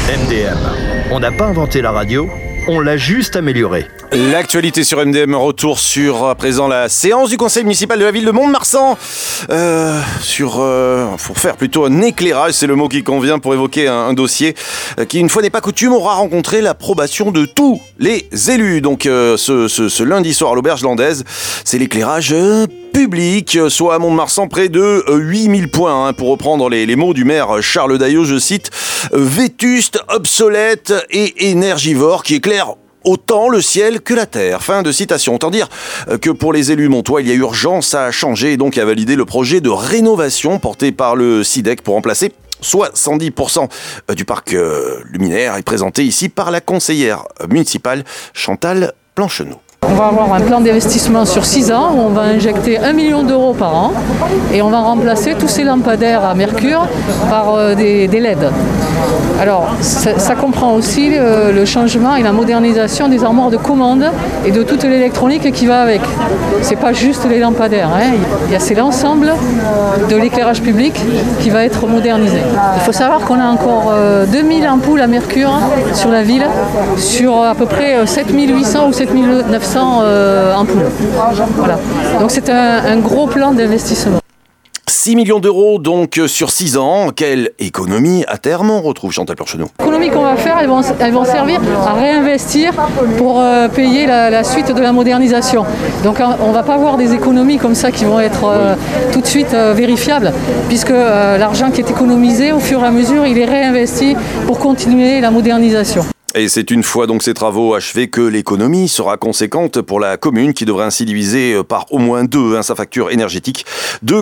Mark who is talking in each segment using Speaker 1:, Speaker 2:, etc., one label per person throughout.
Speaker 1: MDM. On n'a pas inventé la radio, on l'a juste améliorée.
Speaker 2: L'actualité sur MDM, retour sur à présent la séance du conseil municipal de la ville de Mont-de-Marsan pour faire plutôt un éclairage, c'est le mot qui convient pour évoquer un dossier qui, une fois n'est pas coutume, aura rencontré l'approbation de tous les élus. Donc ce lundi soir à l'Auberge Landaise, c'est l'éclairage public, soit à Mont-de-Marsan près de 8000 points, pour reprendre les mots du maire Charles Daillot, je cite, vétuste, obsolète et énergivore, qui éclaire autant le ciel que la terre. Fin de citation. Autant dire que pour les élus montois, il y a urgence à changer et donc à valider le projet de rénovation porté par le SIDEC pour remplacer 70% du parc luminaire et présenté ici par la conseillère municipale Chantal Plancheneau.
Speaker 3: On va avoir un plan d'investissement sur 6 ans où on va injecter 1 million d'euros par an et on va remplacer tous ces lampadaires à mercure par des LED. Alors ça comprend aussi le changement et la modernisation des armoires de commande et de toute l'électronique qui va avec. C'est pas juste les lampadaires, c'est l'ensemble de l'éclairage public qui va être modernisé. Il faut savoir qu'on a encore 2000 ampoules à mercure sur la ville, sur à peu près 7800 ou 7900 ampoules. Voilà. Donc c'est un gros plan d'investissement.
Speaker 2: 6 millions d'euros donc sur 6 ans. Quelle économie à terme on retrouve, Chantal Plancheneau?
Speaker 3: L'économie qu'on va faire, elles vont servir à réinvestir pour payer la suite de la modernisation. Donc on ne va pas avoir des économies comme ça qui vont être tout de suite vérifiables, puisque l'argent qui est économisé, au fur et à mesure, il est réinvesti pour continuer la modernisation.
Speaker 2: Et c'est une fois donc ces travaux achevés que l'économie sera conséquente pour la commune qui devrait ainsi diviser par au moins 2 sa facture énergétique de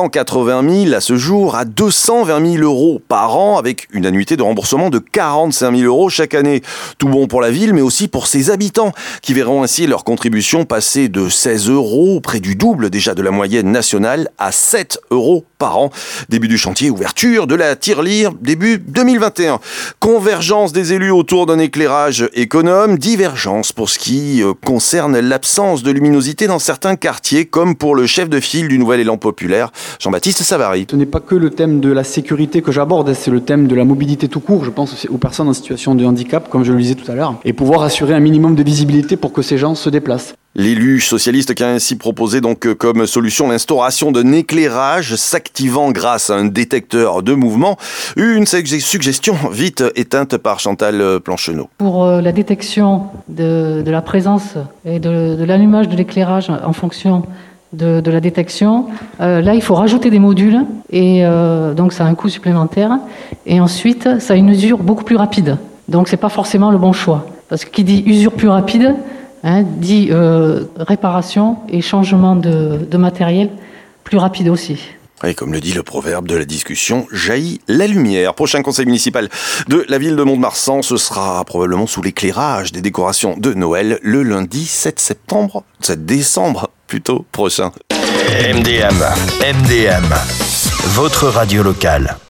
Speaker 2: 480 000 à ce jour à 220 000 euros par an avec une annuité de remboursement de 45 000 euros chaque année. Tout bon pour la ville mais aussi pour ses habitants qui verront ainsi leur contribution passer de 16 euros, près du double déjà de la moyenne nationale, à 7 euros par an. Début du chantier, ouverture de la tirelire début 2021. Convergence des élus autour d'un éclairage économe, divergence pour ce qui concerne l'absence de luminosité dans certains quartiers, comme pour le chef de file du Nouvel Élan Populaire, Jean-Baptiste Savary.
Speaker 4: Ce n'est pas que le thème de la sécurité que j'aborde, c'est le thème de la mobilité tout court. Je pense aux personnes en situation de handicap, comme je le disais tout à l'heure, et pouvoir assurer un minimum de visibilité pour que ces gens se déplacent.
Speaker 2: L'élu socialiste qui a ainsi proposé donc comme solution l'instauration d'un éclairage s'activant grâce à un détecteur de mouvement. Une suggestion vite éteinte par Chantal Plancheneau.
Speaker 3: Pour la détection de la présence et de l'allumage de l'éclairage en fonction de la détection, là il faut rajouter des modules et donc ça a un coût supplémentaire. Et ensuite ça a une usure beaucoup plus rapide. Donc c'est pas forcément le bon choix. Parce que qui dit usure plus rapide, dit réparation et changement de matériel plus rapide aussi.
Speaker 2: Et comme le dit le proverbe de la discussion, jaillit la lumière. Prochain conseil municipal de la ville de Mont-de-Marsan, ce sera probablement sous l'éclairage des décorations de Noël le lundi 7 décembre plutôt prochain.
Speaker 1: MDM, votre radio locale.